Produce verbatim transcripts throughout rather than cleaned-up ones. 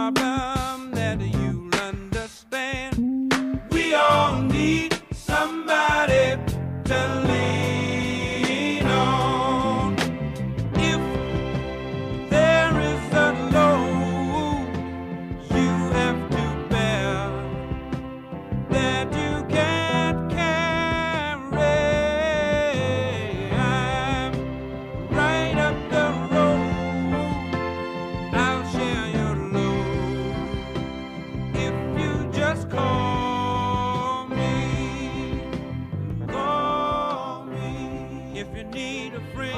problem that you'll understand. We all need somebody to lean on. If there is a load you have to bear that you can't carry, I'm right up the road. I'll share your load if you just call me. Call me if you need a friend.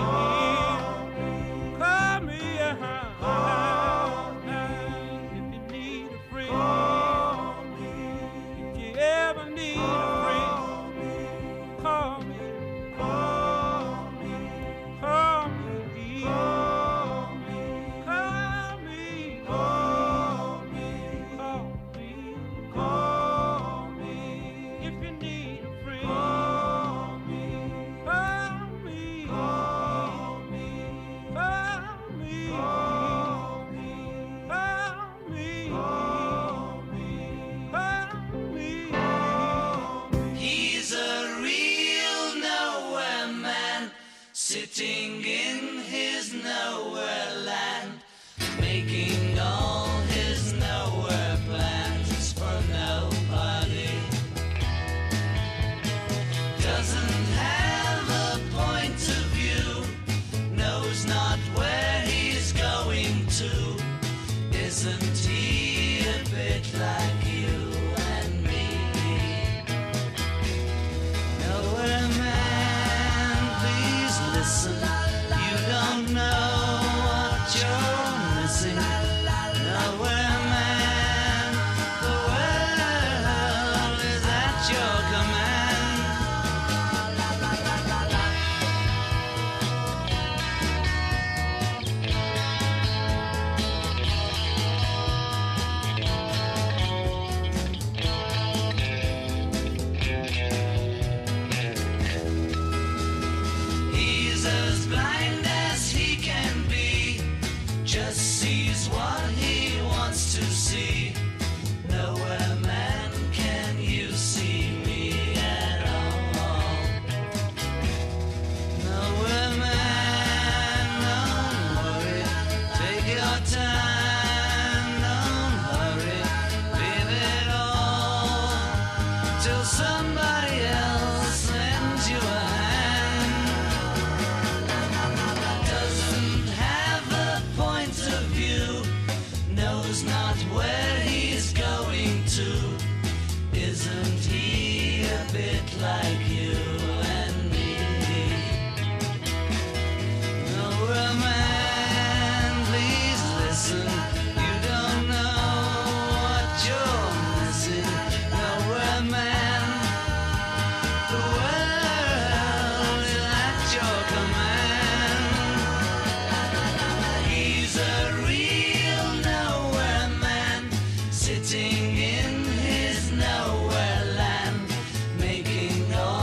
Call me, uh-huh. If you need a friend. If you ever need a friend, call me. Call me. Call me. Call me. Call me. Call me. Call me. If you need a friend, call me. Call me. Call me. Call me. Call me. Call me. Call me. He's a real nowhere man, sitting in his nowhere land, making all his nowhere plans for nobody. Doesn't have a point of view, knows not where he's going to. Isn't he a bit like you and me? Nowhere man, please listen. You don't know what you're missing. Nowhere man, the world is at your command. He's as blind as he can be, just sees what he wants to see. Nowhere man, can you see me at all? Nowhere man, don't worry, take your time, don't hurry, leave it all till somebody else lends you a hand. Doesn't have a point of view, knows not where he's going to. Isn't he a bit like you and me? Nowhere man, please listen. You don't know what you're missing. Nowhere man, the world is at your command. He's a real nowhere man, sitting in his nowhere land, making all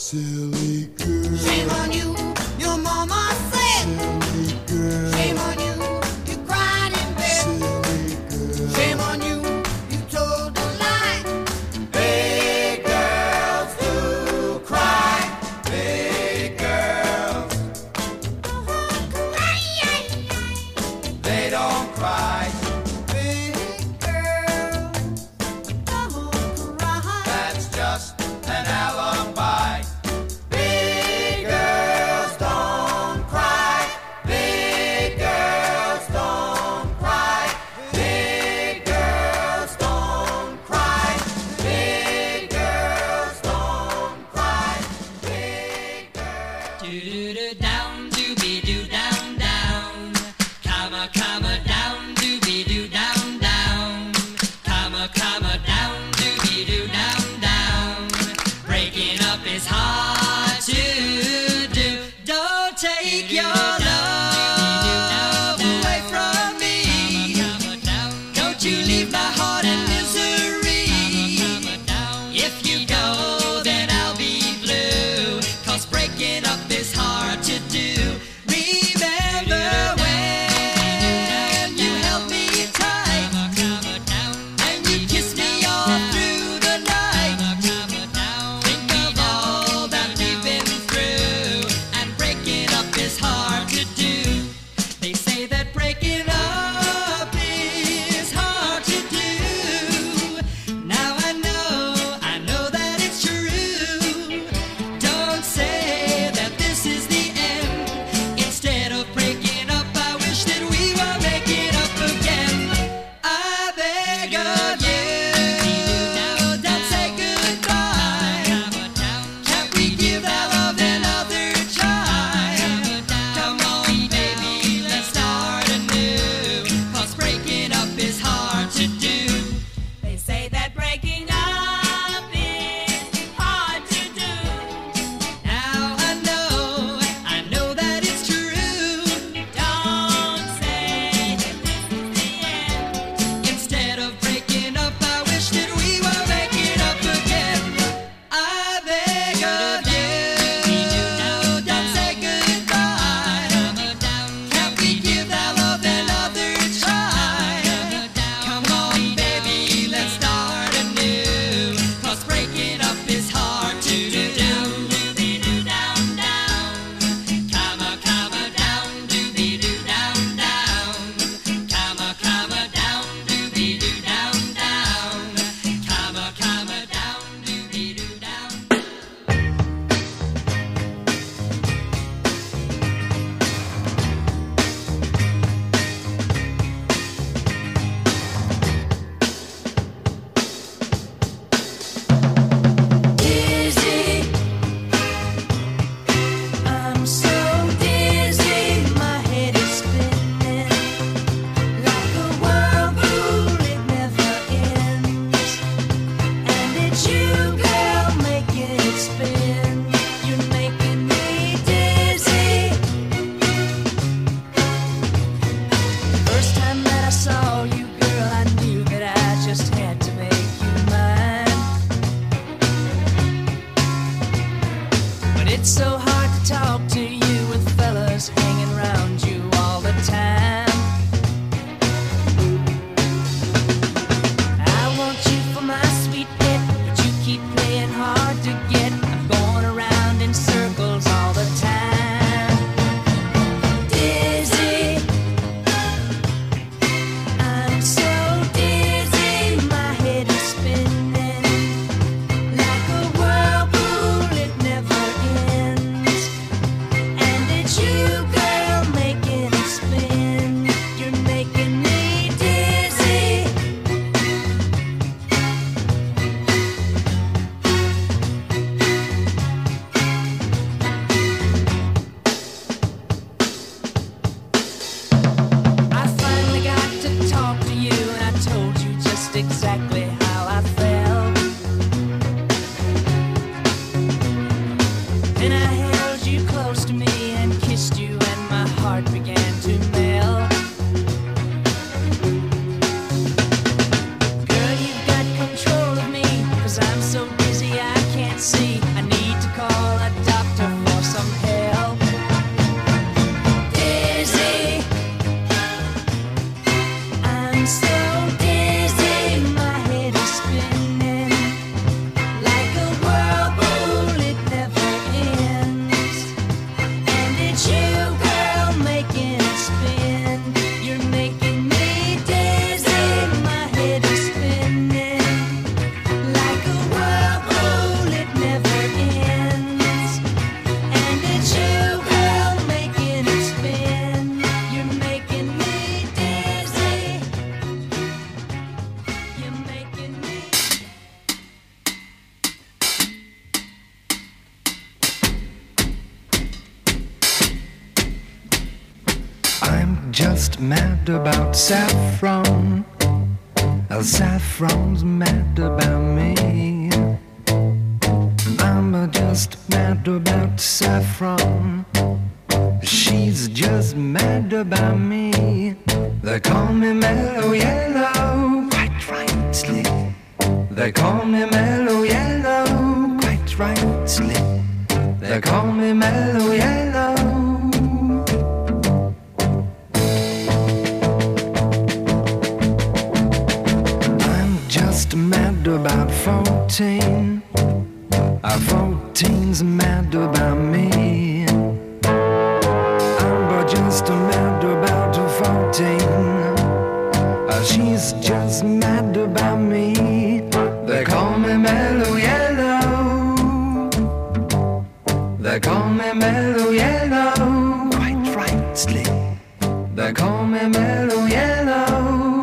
Silly girl. Shame on you, your mama said. Silly girl. Shame on you, you cried in bed. Silly girl. Shame on you, you told a lie. Big girls do cry. Big girls, they don't cry. Big girl, don't cry. That's just an alibi. Big girls don't cry. Big girls don't cry. Big girls don't cry. Big girls don't cry. Big girls. Do do do down, do be do down down, comma comma down, do be do down down, comma comma down, do be do down down. Breaking up is hard to do. Don't take your love away from me. Don't you leave my heart in misery. If you go, then I'll be blue. 'Cause breaking up is hard to do. Remember when you held me tight and you kissed me all through the night. Think of all that we've been through, and breaking up is hard to do. They say that breaking up is hard to do. Now I know, I know that it's true. Don't say that this is the end. Instead of breaking up, I wish that we were making up again. I beg of you, don't say goodbye. Can't we give that love another try? Come on, baby, let's start anew. 'Cause breaking up is hard to do. They say that breaking up is hard to do. Now I know, I know that it's true. Don't say that this is the end. Instead of breaking up, I wish that we were making up again. I beg of you, don't say goodbye. Can't we give that love another try? Come on, baby, let's start anew. 'Cause breaking up is hard to do. Doobie-doo down down, comma comma down, doobie-doo down down, comma comma down, doobie-doo down down, comma comma down, doobie-doo down. Dizzy, I'm so dizzy, my head is spinning like a whirlpool, it never ends. And it's you, girl, making it spin. You're making me dizzy. First time that I saw you, girl, I knew that I just had to make you mine. But it's so hard to talk to you with fellas hanging around you all the time. I want you for my sweet pet, but you keep playing hard to get. I'm going around in circles all the time. Dizzy, I'm so dizzy, my head is spinning like a whirlpool, it never ends. And it's you, girl, making it spin. You're making me dizzy. I finally got to talk to you, and I told you just exactly how I felt. Then I held you close to me and kissed you, and my heart began to melt. Girl, you've got control of me, 'cause I'm so dizzy I can't see. I need to call just mad about saffron. Uh, Saffron's mad about me. I'm uh, just mad about saffron. She's just mad about me. They call me Mellow Yellow, quite rightly. They call me Mellow Yellow, quite rightly. They call me Mellow Yellow. I'm just mad about fourteen. Uh, fourteen's mad about me. I'm just mad about fourteen. Uh, she's just mad about me. They call me Mellow Yellow. They call me Mellow Yellow, quite rightly. They call me Mellow Yellow.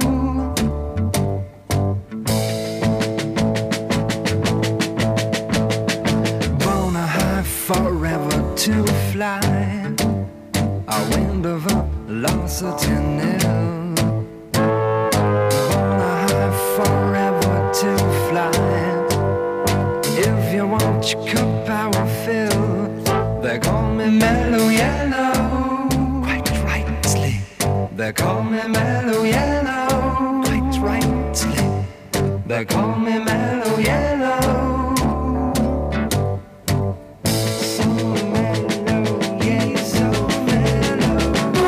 Born a high forever to fly. A wind of velocity nil. Born a high forever to fly. If you want your cup, I will fill. They call me Mellow Yellow, quite rightly. They call me Mellow Yellow, quite rightly. They call me Mellow Yellow. So mellow, yeah, so mellow.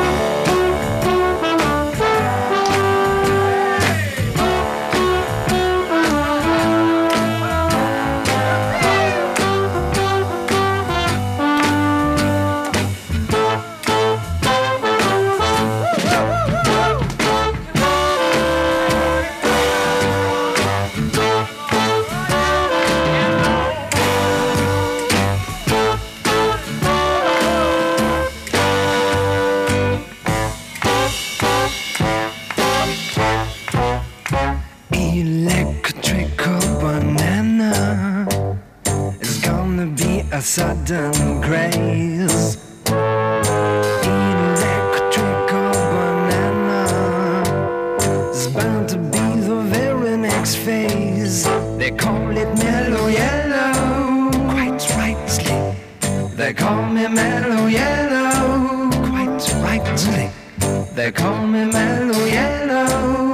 Electrical banana is gonna be a sudden grace. Electrical banana is bound to be the very next phase. They call it Mellow Yellow, quite rightly. They call me Mellow Yellow, quite rightly. They call me Mellow Yellow.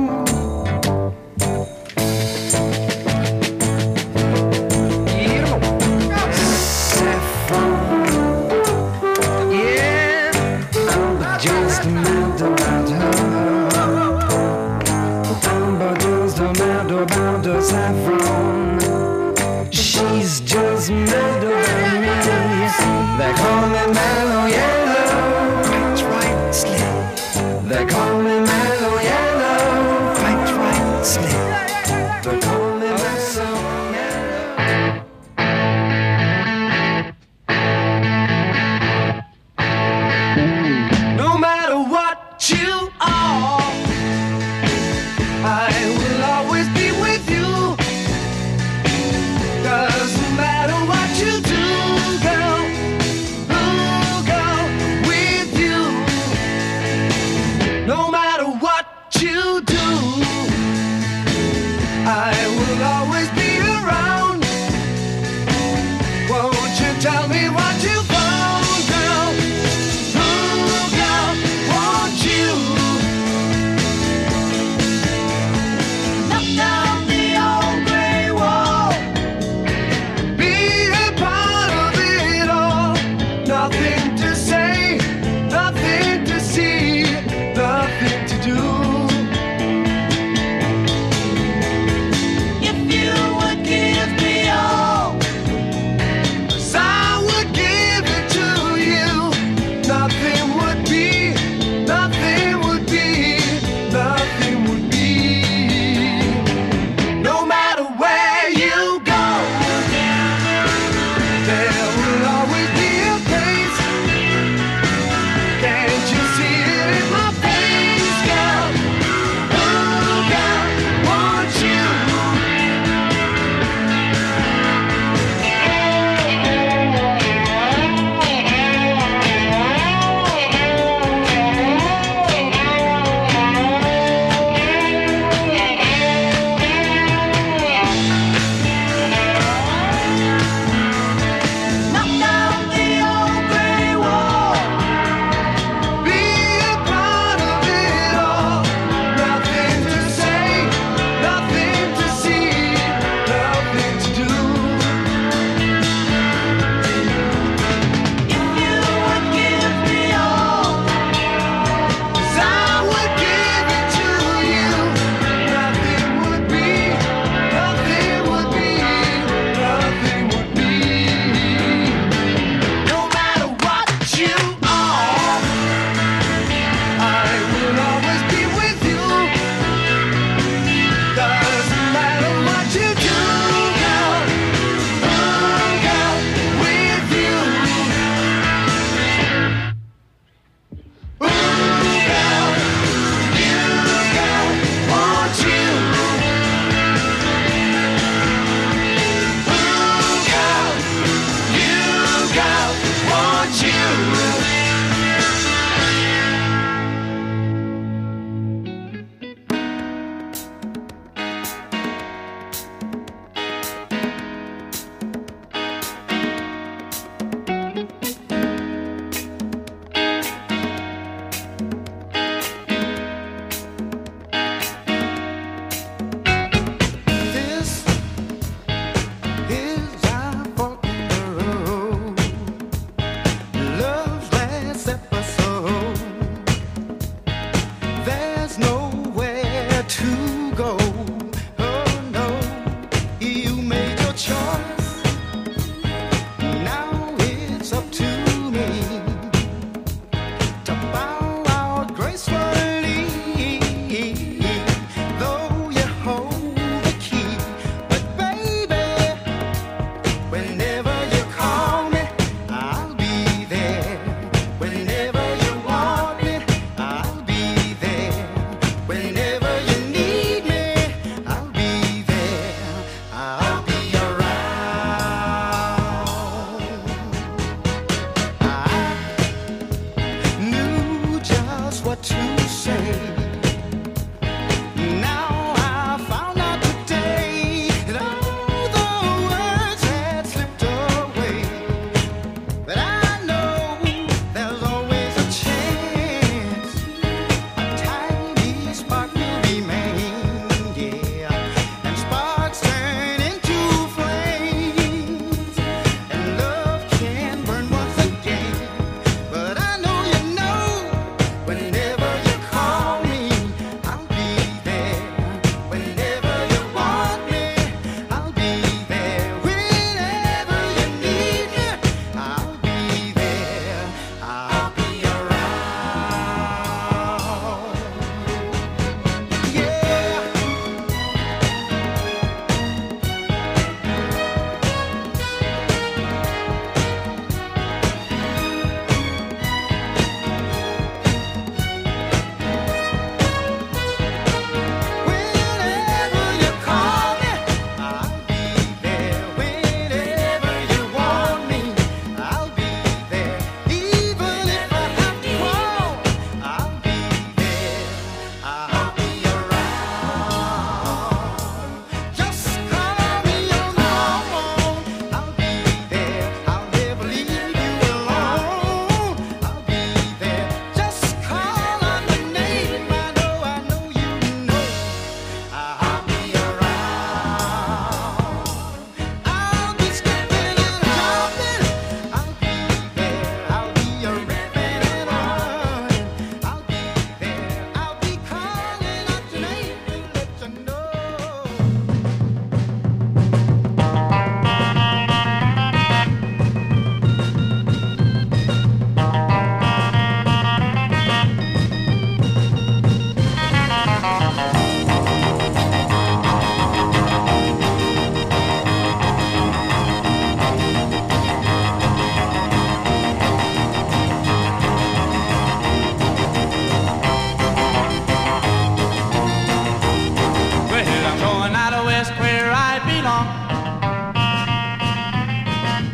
Just mad about her. I'm just mad about the saffron. She's just mad about me. They call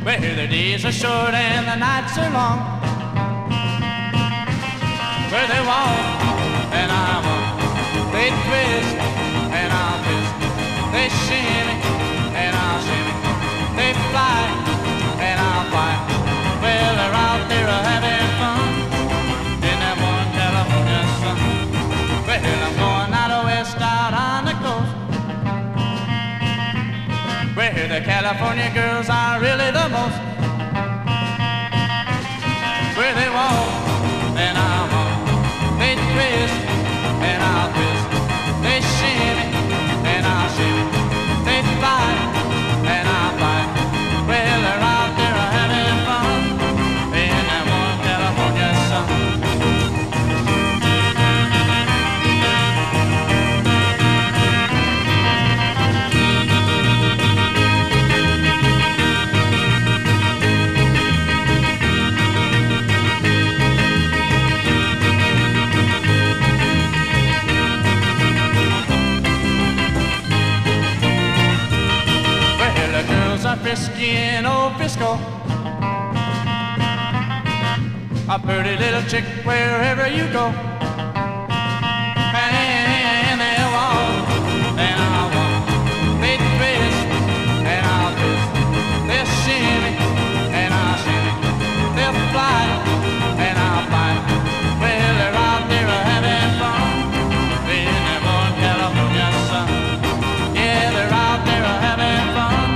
Where the days are short and the nights are long. Where they walk and I walk, they twist and I'll twist, they shimmy and I'll shimmy, they fly and I'll fly. Well, they're out there having fun in that one California sun. Well, I'm going out west, out on the coast, where the California girls are really the most. Where they walk and I walk, they twist and I'll twist, they shimmy and I'll shimmy, they fly and I'll fly. Well, they're out there having fun in that one California sun. Frisky in old Frisco, a pretty little chick wherever you go. And they walk and I'll walk, they twist and I'll twist, they shimmy and I'll shimmy, they'll fly and I'll fly. Well, they're out there having fun in that one California sun. Yeah, they're out there having fun.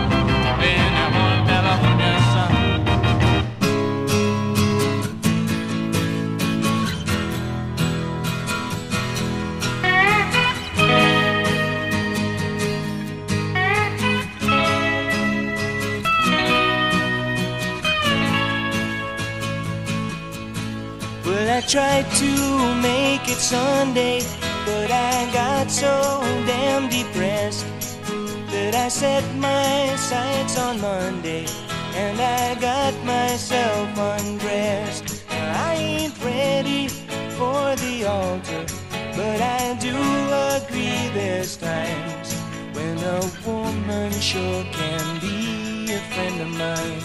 I tried to make it Sunday, but I got so damn depressed that I set my sights on Monday and I got myself undressed. I ain't ready for the altar, but I do agree there's times when a woman sure can be a friend of mine.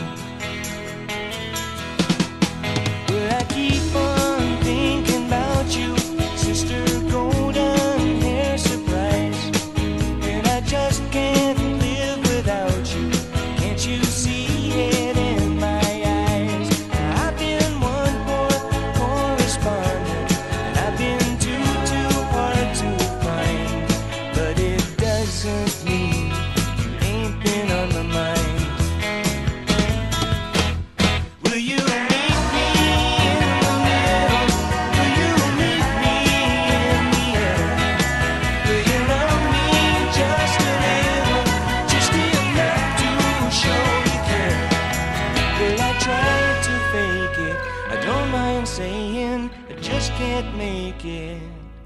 But I keep on thinking about you, Sister Golden Hair Surprise, and I just can't live without you. Can't you see it in my eyes? I've been one poor correspondent, and I've been too, too hard to find, but it doesn't mean you ain't been on my mind. Will you meet me in the middle? Will you meet me in the air? Will you love me just a little, just enough to show you care? Will I try to fake it? I don't mind saying I just can't make it.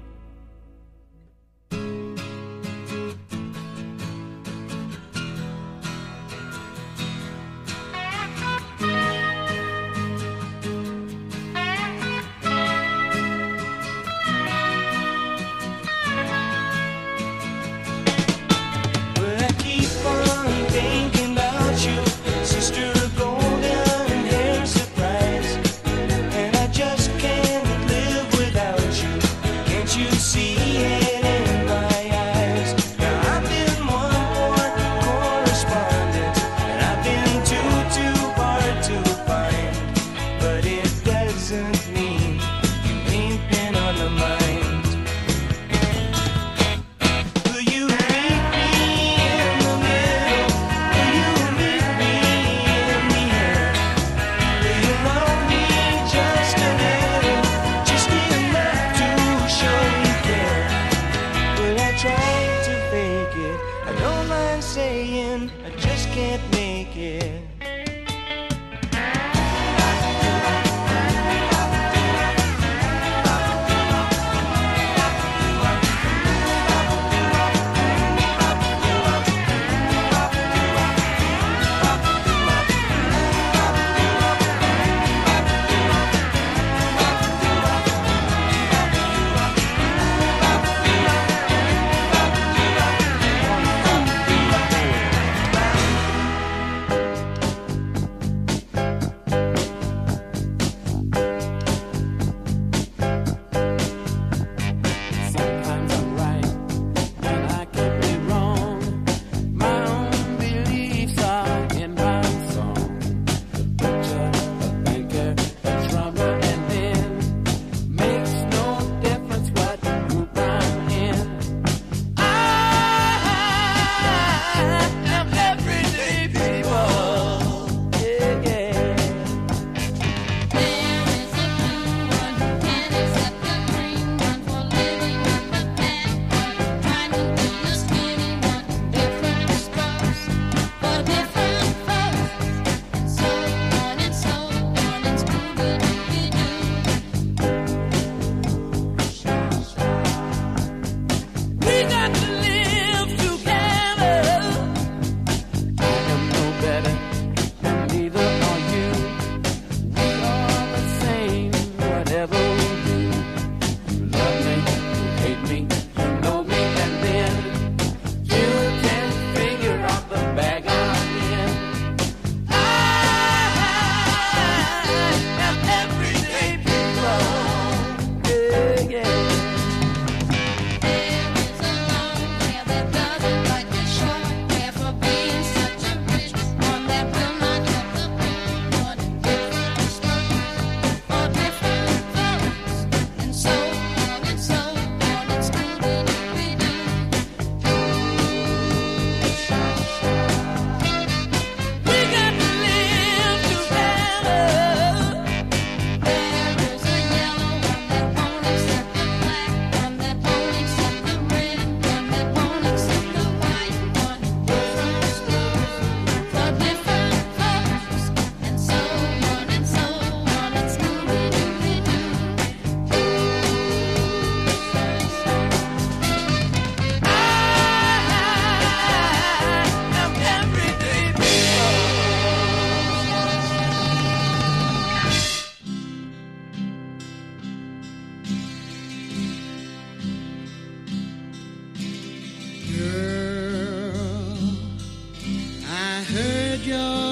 But I keep on thinking about you, Sister Golden Hair Surprise, and I just can't live without you. Can't you see it in my eyes? Now I've been one poor correspondent, and I've been too, too hard to find, but it doesn't mean you ain't been on the mind. Will you meet me in the middle? Will you meet me in the air? Will you love me just a little, just enough to show you care? Will I try to fake it? I don't mind saying I just can't make it.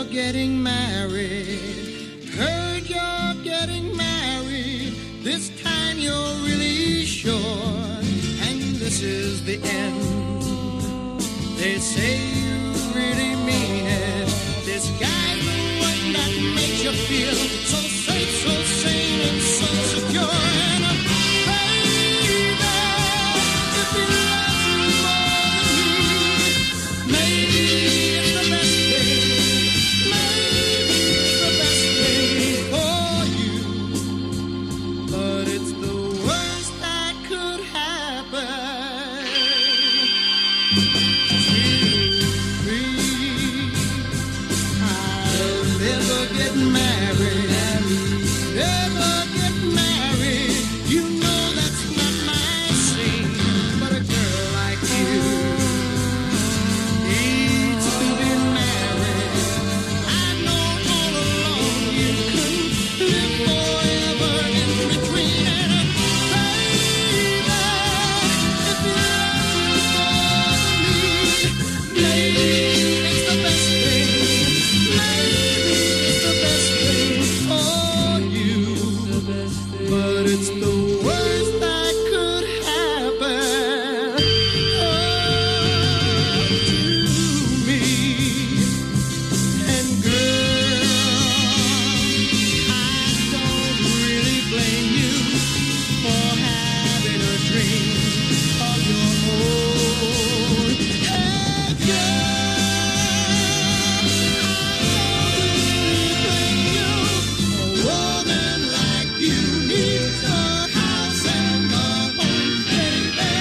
getting married. Heard you're getting married. This time you're really sure. And this is the end. They say you really mean it. This guy's the one that makes you feel so safe, so sane, and so secure. And uh, baby, if he loves you more than me, maybe it's the best thing. Maybe it's the best thing for you. But it's the worst that could happen to me. I'll never get married. Never get married. You know that's not my scene. But a girl like you needs to be married. I know all along you couldn't live forever in between. And uh, baby, if you love me more than me, maybe it's the best thing. Maybe it's the best thing for you. But it's the worst that could happen oh, to me. And girl, I don't really blame you for having a dream of your own. Hey girl, I don't really blame you. A woman like you needs a house and a home, baby.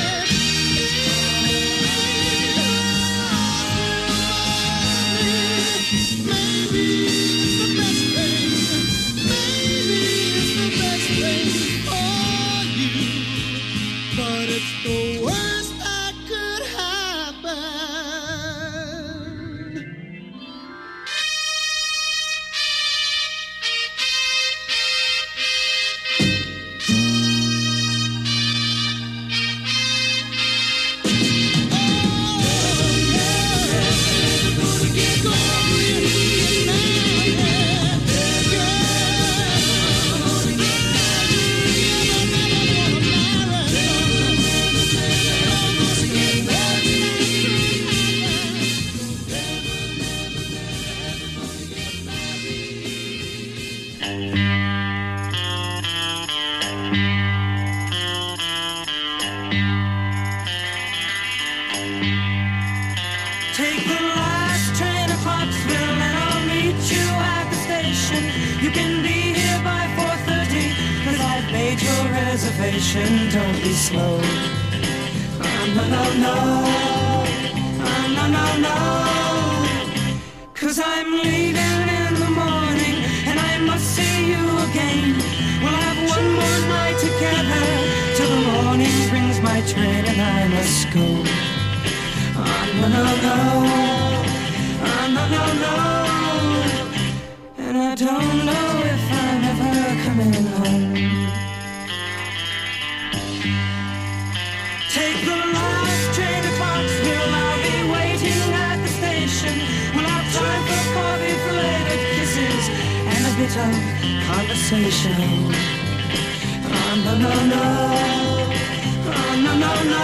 Maybe it's the best thing. Maybe it's the best thing for you. But it's the worst that could happen. Take the last train to Clarksville and I'll meet you at the station. You can be here by four thirty, cause I've made your reservation. Don't be slow. Oh, no, no, no. Oh, no, no, no. Cause I'm leaving in the morning and I must see you again. We'll have one more night together till the morning brings my train and I must go. Oh, no, no, no. Oh, no, no, no. And I don't know if I'm ever coming home. Take the last train to Clarksville. I'll be waiting at the station. We'll have time for coffee, belated kisses, and a bit of conversation. Oh, no, no, no. Oh, no, no, no.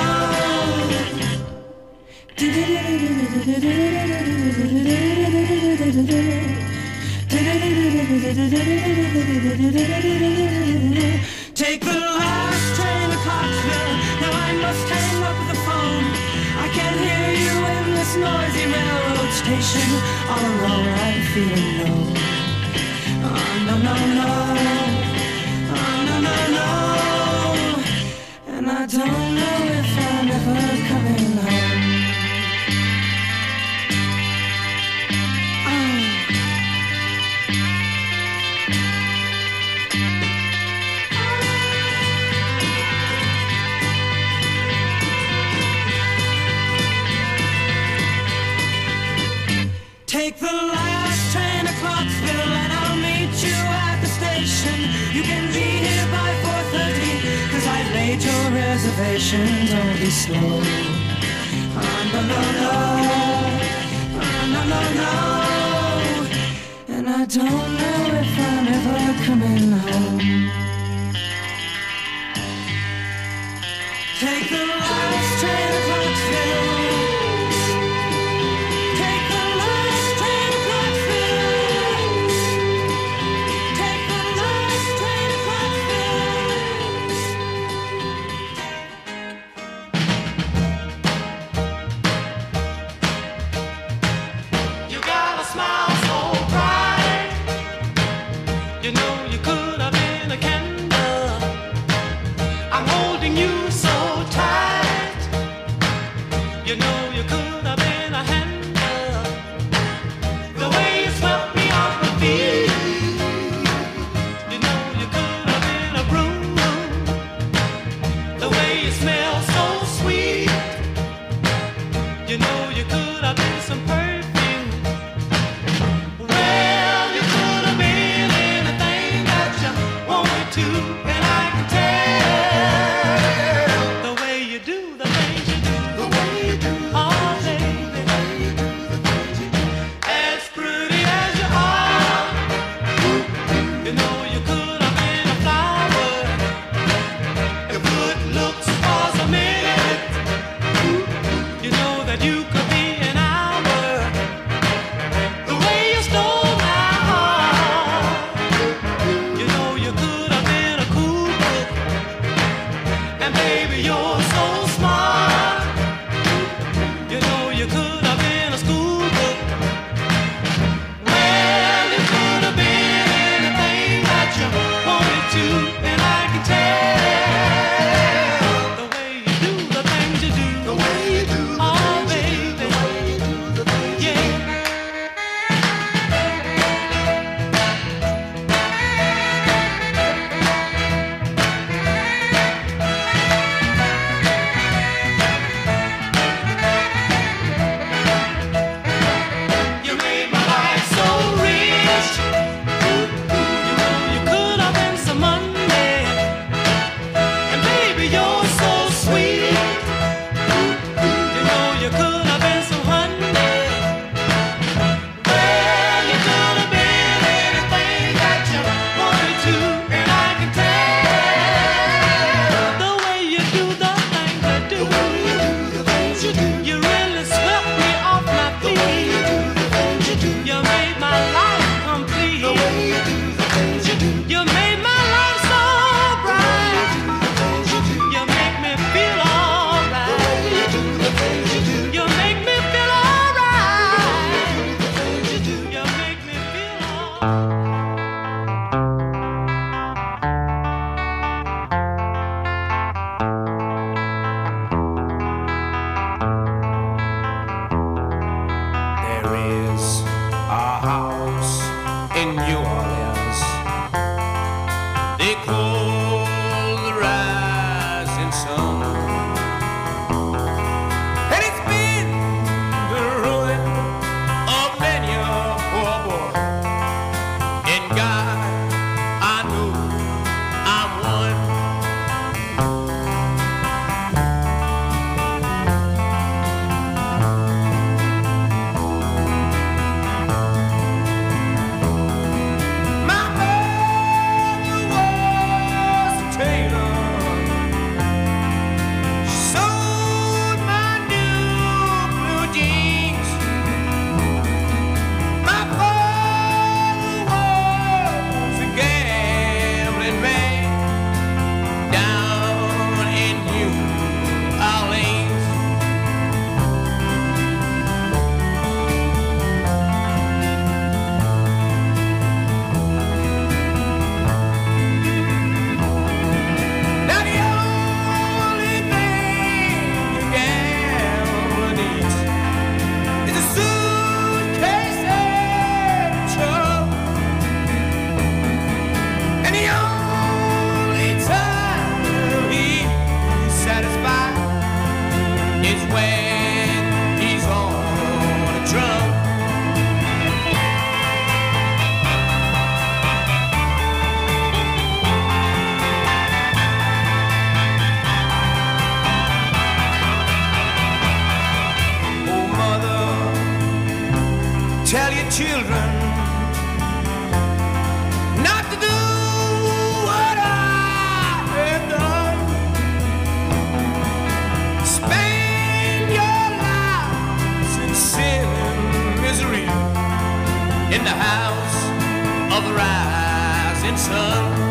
Take the last train to Clarksville. Now I must hang up the phone. I can't hear you in this noisy railroad station. All alone I'm feeling low. Oh, no, no, no. Oh, no, no, no. And I don't know if I'm ever coming home. Take the last train to Clarksville and I'll meet you at the station. You can be here by four thirty, cause I've made your reservation. Don't be slow. Oh, no, no, no. Oh, no, no, no. I don't know if I'm ever coming home. Take the last train to Clarksville. Take the last train to Clarksville. Take the last train to Clarksville. You got a smile so bright. You know you could have been a candle. I'm holding you so tight. You know you could have been a handle. The way you swept me off my feet. You know you could have been a broom. The way you smell so sweet. You know you could have been some perfume. Well, you could have been anything that you wanted to, and I can tell the way you do the things you do. The way you do the oh, baby. As pretty as you are, you know you could have been a flower. If good looks was a minute, you know that you could be an hour. The way you stole my heart, you know you could have been a cool book. And baby, you're so smart. You know you could have been a school book. Well, you could have been anything that you wanted to, and I can tell the way you do the things you do. The way you do the oh, baby. The way you do the things yeah. you do. You made my life so rich. You know you could have been some money. And baby, you're so sweet. You know you could have been some honey. Well, you could have been anything that you wanted to, and I can tell the way you do the things you do. The way you do the things you do. You really swept me off my feet. The way you do the things you do. You made my life complete. The way you do the things you do. You made my life so bright. The things you do. You make me feel alright. The way you do the things you do. You make me feel alright. The things you do. You make me feel alright. There is a house in New Orleans they call the rising sun, and it's been the ruin of many a poor boy. And God, I know I'm one. My mother was of the rising sun.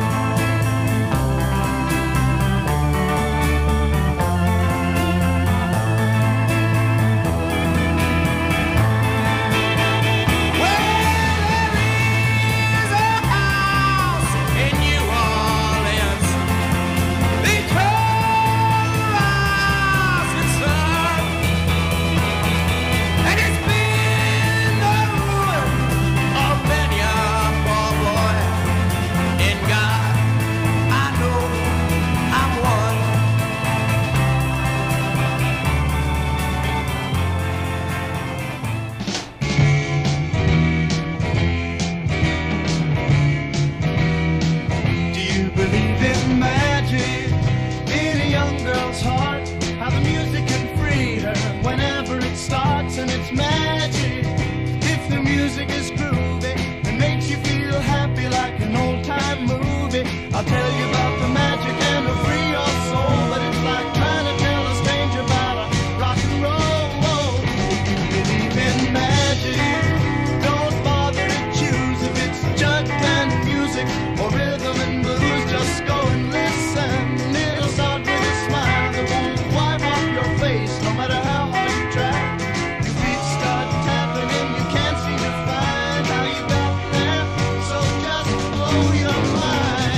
I'll tell you about the magic and to free your soul, but it's like trying to tell a stranger about a rock and roll. If you believe in magic, don't bother to choose if it's jug band music or rhythm and blues. Just go and listen. It'll start with a smile that won't wipe off your face, no matter how hard you try. Your feet start tapping and you can't seem to find how you got there. So just blow your mind.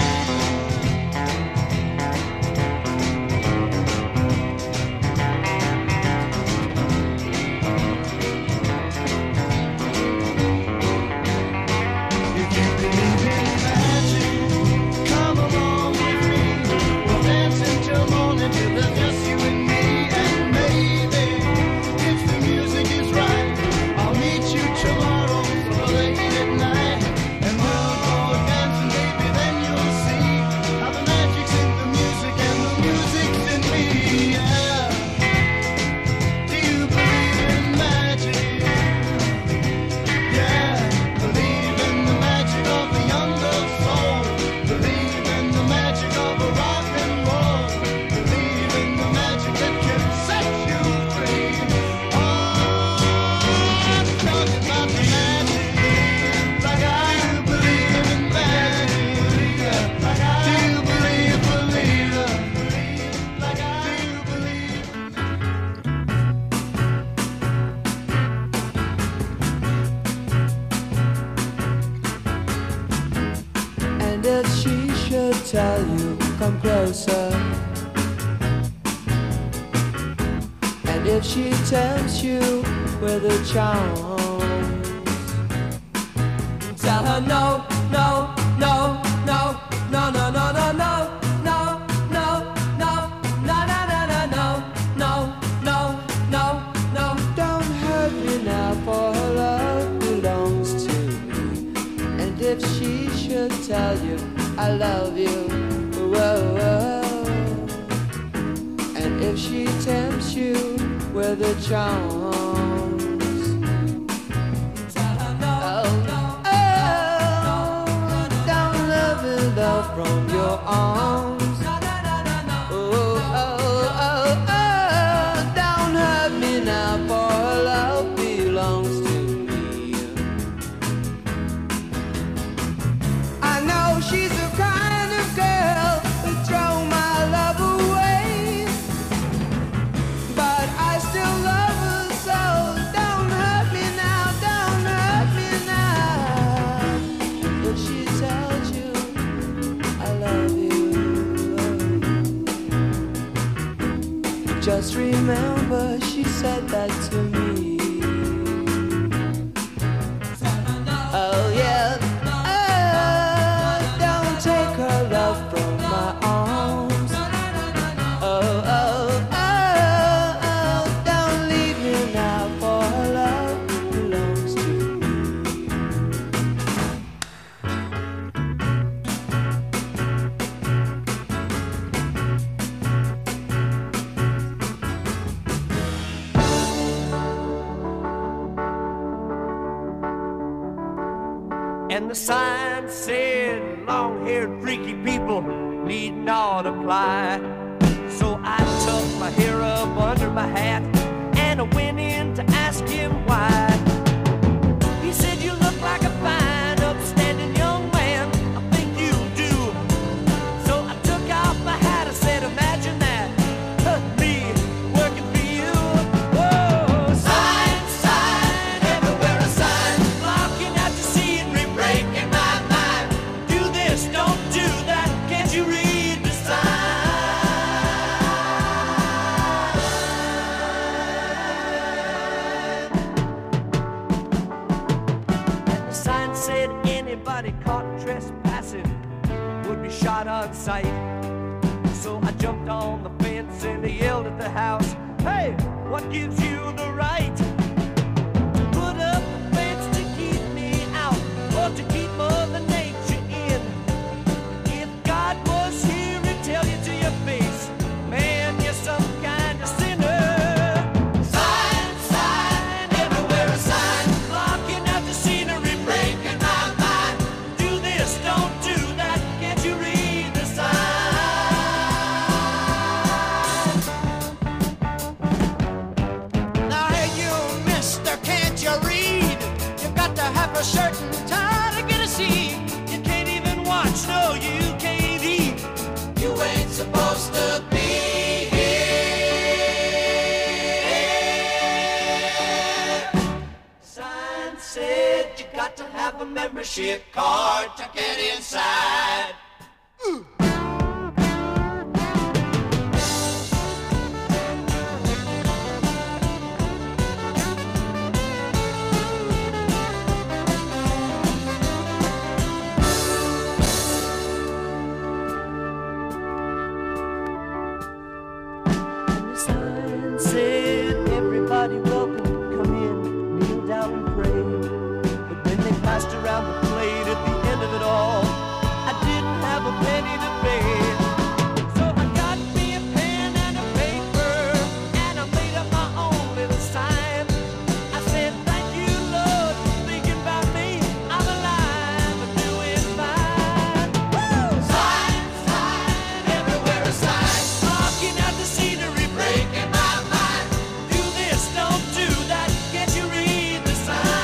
Tell you, come closer. And if she tempts you with her charms, tell her no, no, no, no, no, no, no, no, no, no, no, no, no, no, no, no, no, no, no. Don't hurt me now, for her love belongs to me. And if she should tell you I love you, whoa, whoa. And if she tempts you with her charms, tell her no, oh, no, oh, no, no, don't love and love from your arms. Oh, oh, oh, oh, don't hurt me now, for her love belongs to me. I know she's a kind of girl who throw my love away, but I still love her, so don't hurt me now, don't hurt me now. If she tells you I love you, just remember she said that to me. Oh yeah. From my arms, oh, oh, oh, oh, don't leave me now, for her love belongs to me. And the sign said, long-haired freaky people need not apply. So I tucked my hair up under my hat and I went in to ask him why. He said, you look like a fine, upstanding young anybody caught trespassing would be shot on sight. So I jumped on the fence and I yelled at the house, "Hey, what gives you the right to put up a fence to keep me out or to keep Mother Nature in? If God was here, he'd tell you to your face, man, you're some kind of sinner." Sign, sign, everywhere a sign, blocking out the scenery, breaking my mind. Do this, don't do that, can't you read the sign? Now, hey, you mister, can't you read? You got to have a certain tie to get a seat. You can't even watch, no, you can't eat. You ain't supposed to be here. Sign said you got to have a membership card to get inside. And the sign said everybody welcome, come in, kneel down and pray. But when they passed around the plate at the end of it all, I didn't have a penny to pay. So I got me a pen and a paper, and I made up my own little sign. I said, "Thank you, Lord, for thinking about me. I'm alive and doing fine." Woo! Sign, sign, everywhere a sign, blocking out the scenery, breaking my mind. Do this, don't do that, can't you read the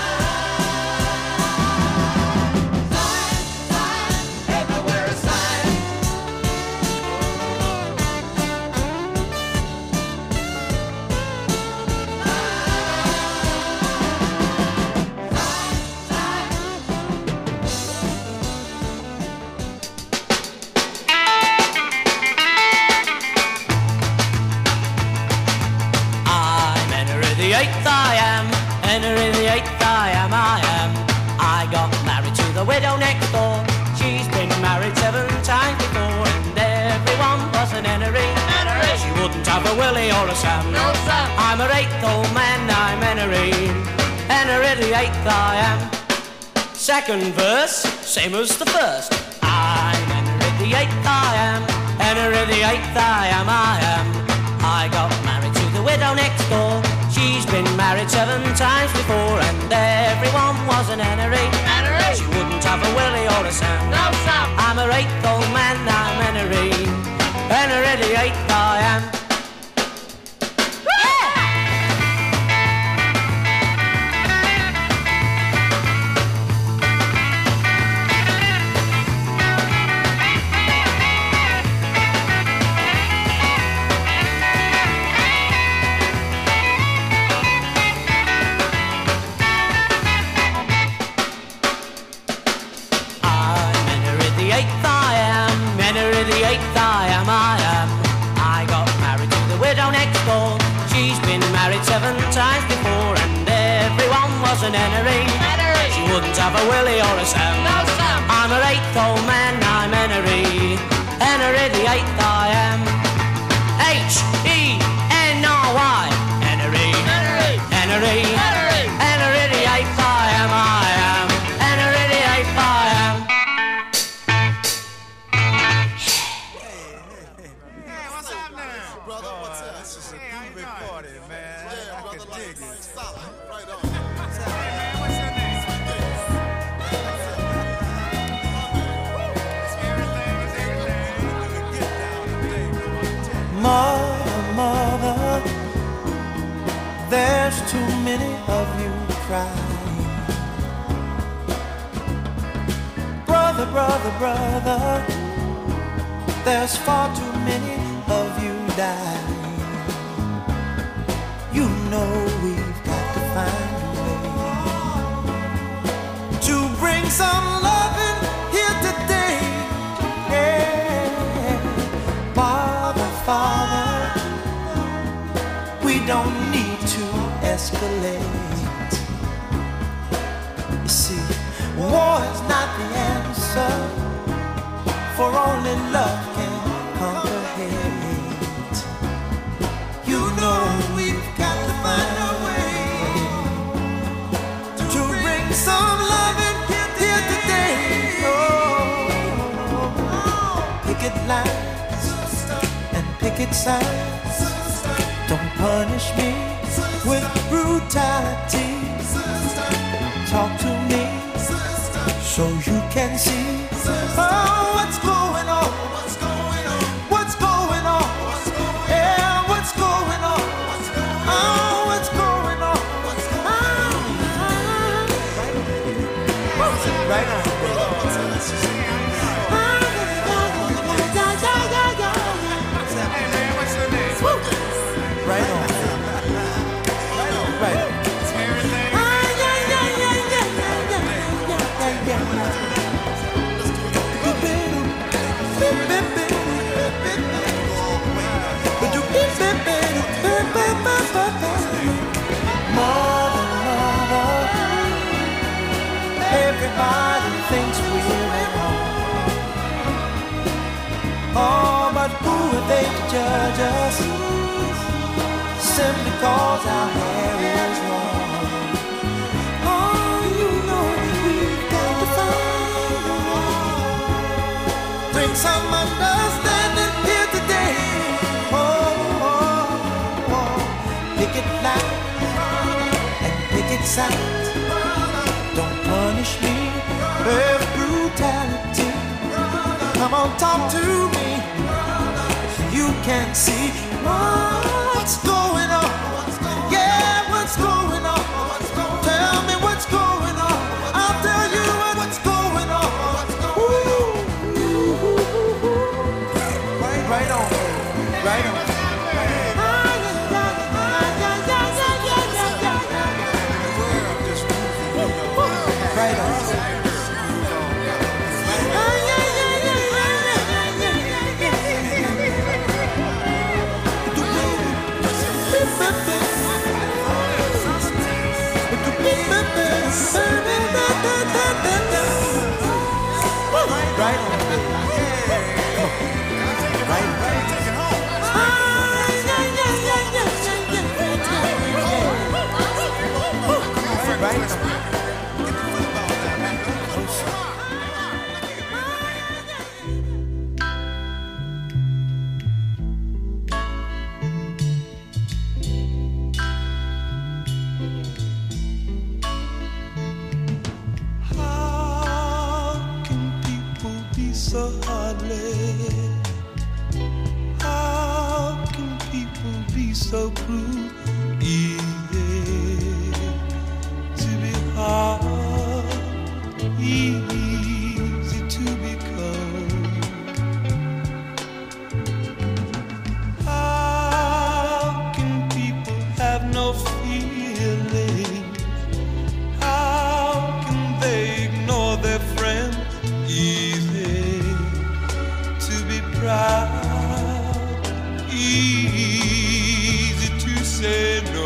sign? Sign, sign, everywhere a sign. I'm Henry the Eighth, I am. Henry the Eighth, I am, I am. I got married to the widow next door. She's been married seven times before, and everyone was an Henry. Henry. She wouldn't have a Willie or a Sam. No, Sam. I'm her eighth old man, I'm Henry. Henry the Eighth, I am. Second verse, same as the first. I'm Henry the Eighth, I am. Henry the Eighth, I am, I am. I got married to the widow next door. She's been married seven times before, and everyone was an Henry. Henry. She wouldn't have a Willie or a Sam. No, Sam. I'm her eighth old man, I'm Henry. Henry the Eighth, I am. I'm Henry the Eighth, I am. Henry the Eighth, I am, I am. I got married to the widow next door. She's been married seven times before, and everyone was an Henry. Henry. She wouldn't have a Willie or a Sam. No, Sam. I'm her eighth old man, I'm Henry. Henry the Eighth, I am. H E N R Y. Henry. Henry. Henry. Henry. Henry the Eighth, I am, I am. Henry the Eighth, I am. Hey, what's up now? Brother, what's up? This is a groovy party, man. Yeah, I brother, can dig it. Solid. Right on. Hey, man, what's your name? Everything is everything. Get down today. Mother, mother, there's too many of you crying. Brother, brother, brother, there's far too many of you dying. You know we've got to find a way to bring some loving here today. Yeah. Father, Father, we don't need to escalate. You see, War is not the answer, for only love can conquer hate. You know we've got to find a way to bring some love in here today. Oh, picket lines and picket signs. Don't punish me with brutality. Talk to me so you can see oh, what's going on. What's going on? What's going on? Yeah, what's going on? Oh, what's going on? What's going on? Right on. Hey man, what's your name? Right on. Right on. Right on. Everything. Everybody thinks we're at home. Oh, but who are they to judge us? Simply cause our hair is long. Oh, you know we've got to find a way. Bring some understanding here today. Oh, oh, oh. Picket lines and picket signs. Don't punish me with brutality. Come on, talk to me so you can see what's going on. Yeah, what's going on? Tell me what's going on. I'll tell you what's going on. Ooh, right on, right on. Right on. Right on. Right on. Right on. So heartless. How can people be so cruel? Easy to be hard, easy to be cold. How can people have no feeling? How can they ignore their friend? Easy to be proud, easy to say no.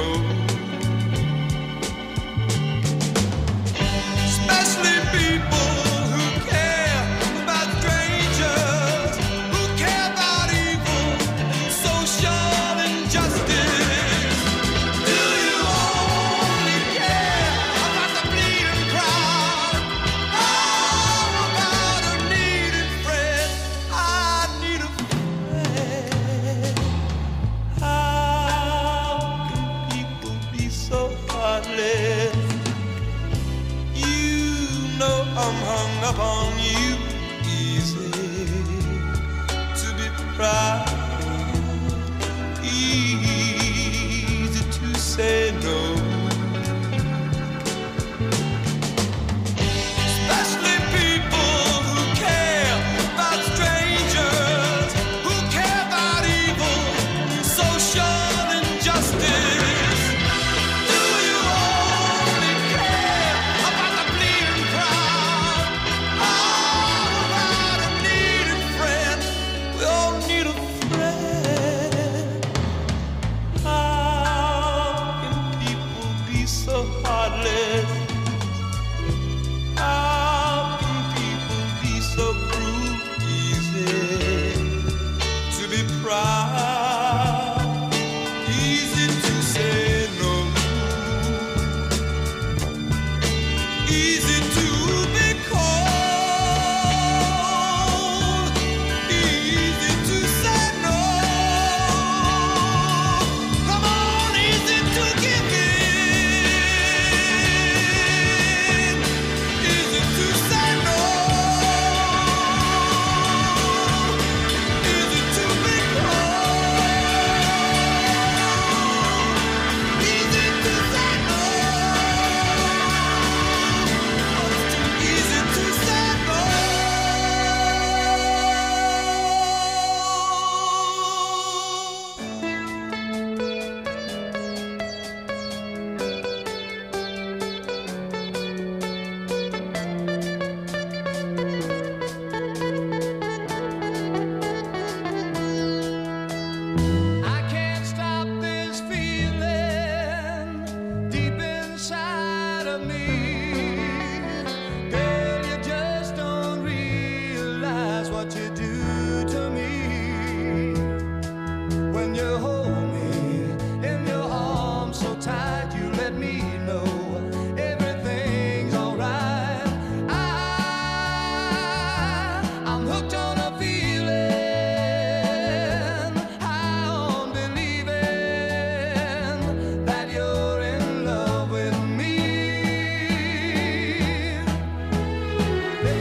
Especially people who care about strangers, who care about evil, social injustice. Do you only care about the bleeding crowd? How about a needed friend? I need a friend. How can people be so heartless? You know I'm hung up on you. Easy to be proud, easy to say no. Especially people who care about strangers, who care about evil, social injustice. Do you only care about the bleeding crowd? How about a needed friend? We all need a friend.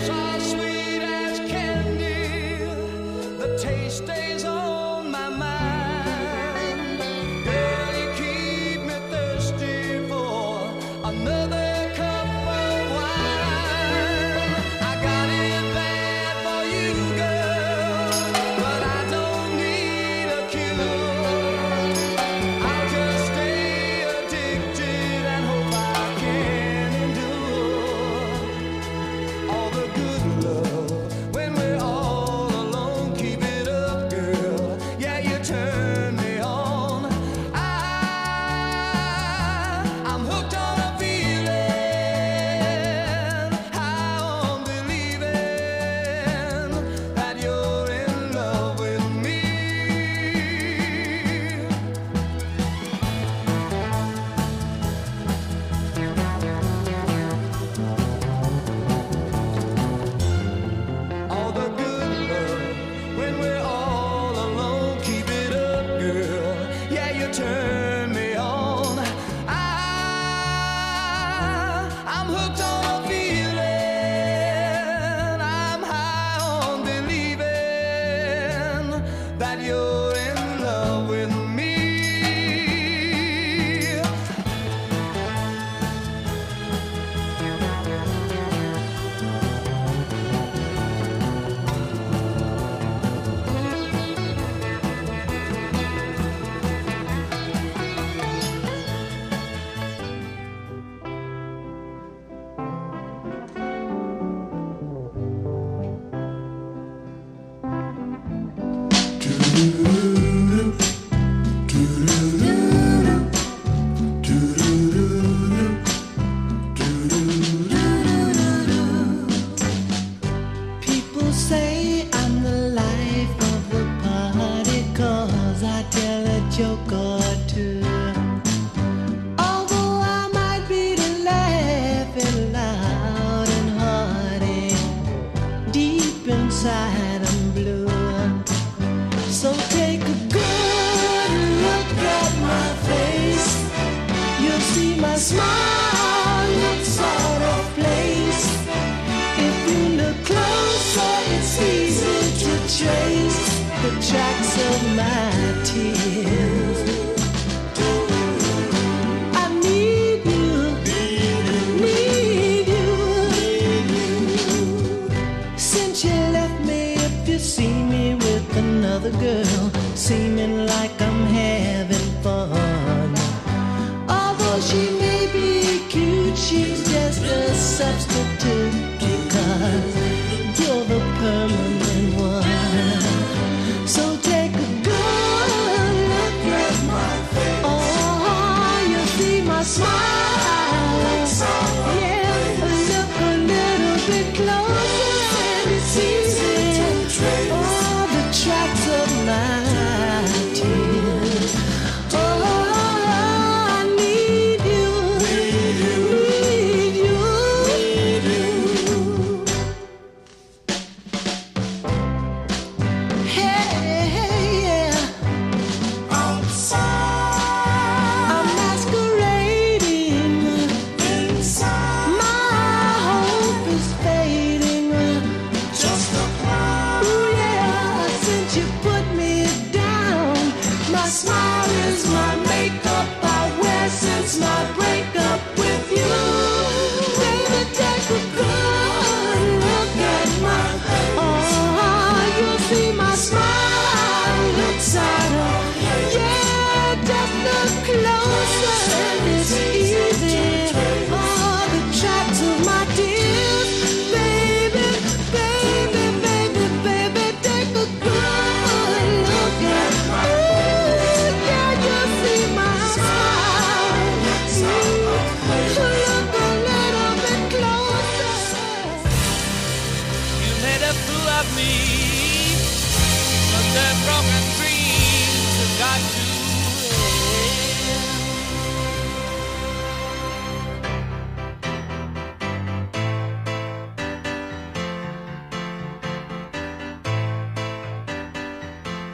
Their broken dreams have got to end.